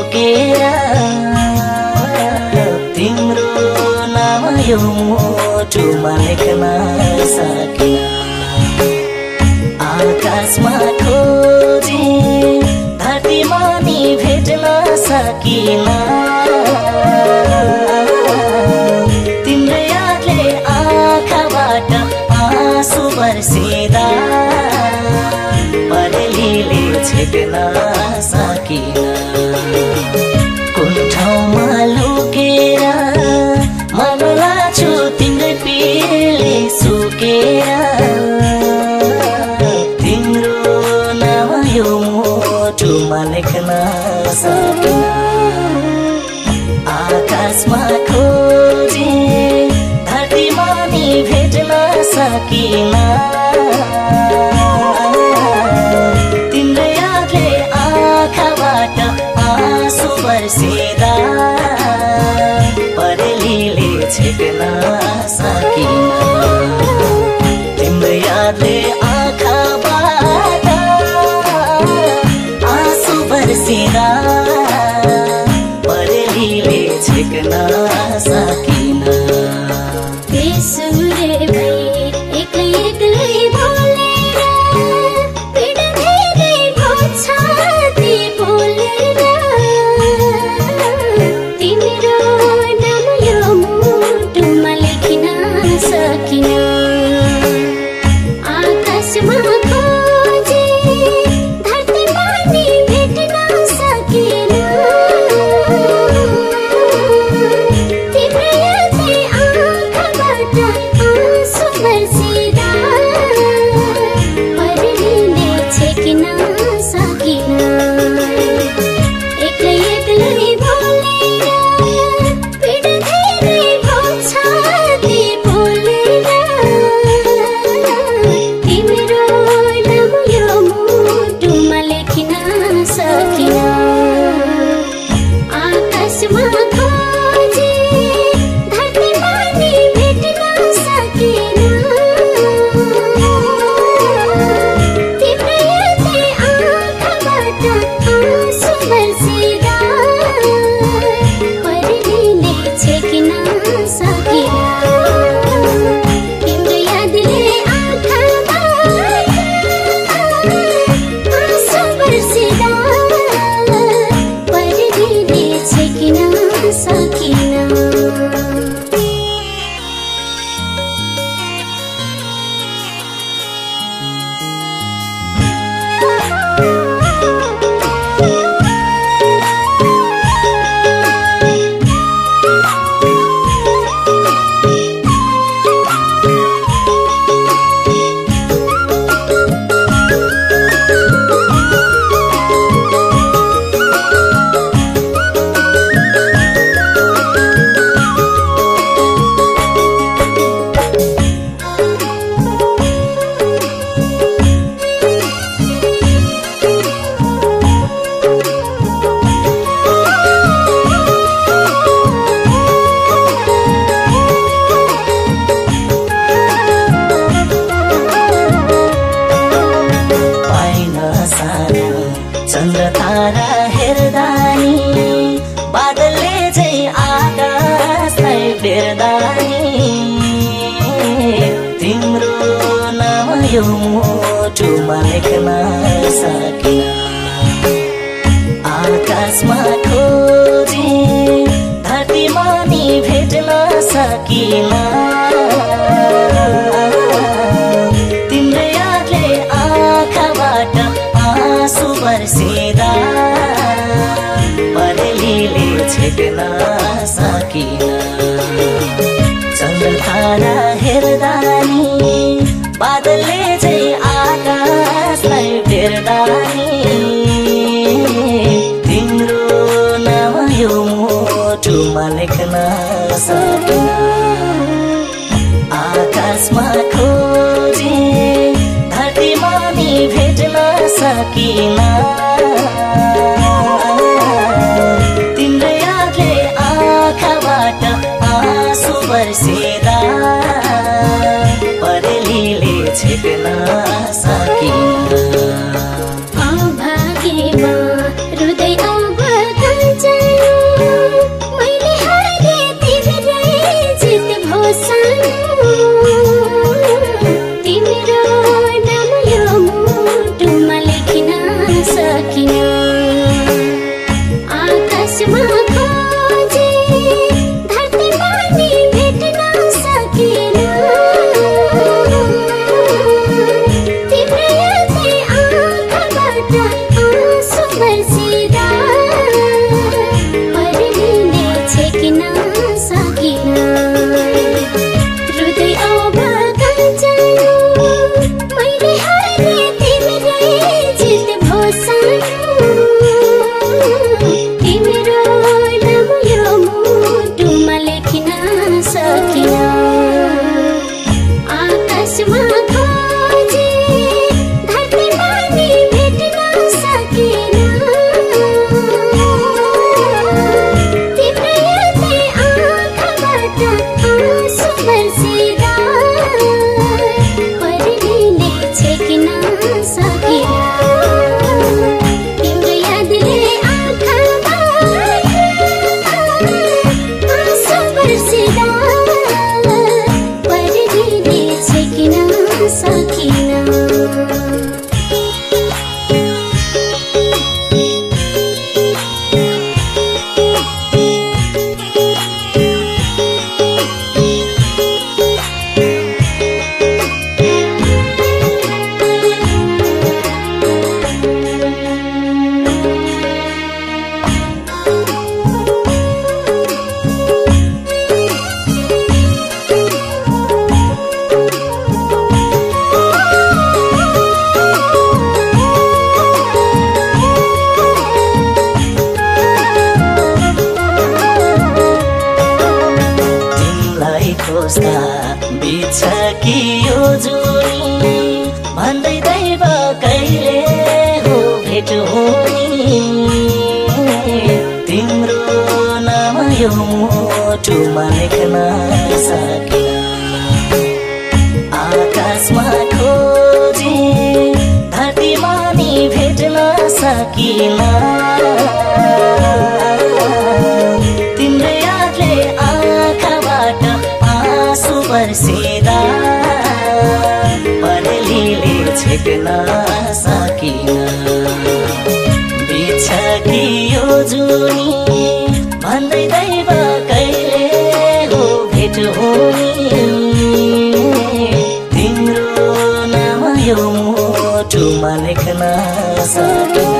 सुकेर तिम्रो नाम यो मुटुमा लेख्न सकिन आकाशमा खोजे धरतीमा नि भेट्न सकिन तिम्रो यादले आँखाबाट आँसु बर्सिँदा परेलीले छेक्न सकिन कुन ठाउँमा लुकेर मनला छु तिम्रै पिरले सुकेर तिम्रो नाम यो मुटुमा लेख्न सकिन आकाशमा खोजे धरतीमा नि भेट्न सकिन तिम्रो यादले आँखाबाट आँसु बर्सिँदा परेलीले छेक्न सकिन तिम्रो यादले आँखाबाट आँसु बर्सिँदा परेलीले छेक्न सकिन बेसुरे भई एक्लै एक्लै बोलेर पीडा धेरै भयो छाती बोलेर तिम्रो नाम यो मुटुमा लेख्न सकिन आकाशमा खोजे धरतीमा नि भेट्न सकिन तिम्रो यादले आँखाबाट आँसु बर्सिँदा परेलीले छेक्न सकिन एक्लै एक्लै बोलेर पीडा धेरै भयो छाती बोलेर तिम्रो नाम यो मुटुमा लेख्न सकिन आकाशमा खोजे धरतीमा नि भेट्न सकिन तिम्रो यादले आँखाबाट आँसु बर्सिँदा परेलीले छेक्न सकिन तिम्रो यादले आँखाबाट आँसु बर्सिँदा परेलीले छेक्न सकिन पाइन सानो चन्द्र तारा हेर्दा नि बादलले चाहिँ आकाशलाई बेर्दा नि तिम्रो नाम यो मुटुमा लेख्न सकिन आकाशमा खोजे धरतीमा नि भेट्न सकिन तिम्रो यादले आँखाबाट आँसु बर्सिँदा परेलीले छेक्न सकिन चन्द्र तारा हेर्दा नि बादलले चाहिँ आकाशलाई बेर्दा नि तिम्रो नाम यो मुटुमा लेख्न सकिन आकाशमा खोजे धरतीमा नि भेट्न सकिन तिम्रो यादले आँखाबाट आँसु बर्सिँदा परेलीले छेक्न सकिन अभागीमा हृदय अवगत सोच्दा बित्छ कि यो जुनी भन्दै दैव कहिले हो भेट हुने तिम्रो नाम यो मुटुमा लेख्न सकिन आकाशमा खोजे धरतीमा नि भेट्न सकिन तिम्रो यादले आँखाबाट आँसु बर्सिँदा परेलीले छेक्न सकिन बित्छ कि यो जुनी भन्दै दैव कहिले हो भेट हुने तिम्रो नाम यो मुटुमा लेख्न सकिन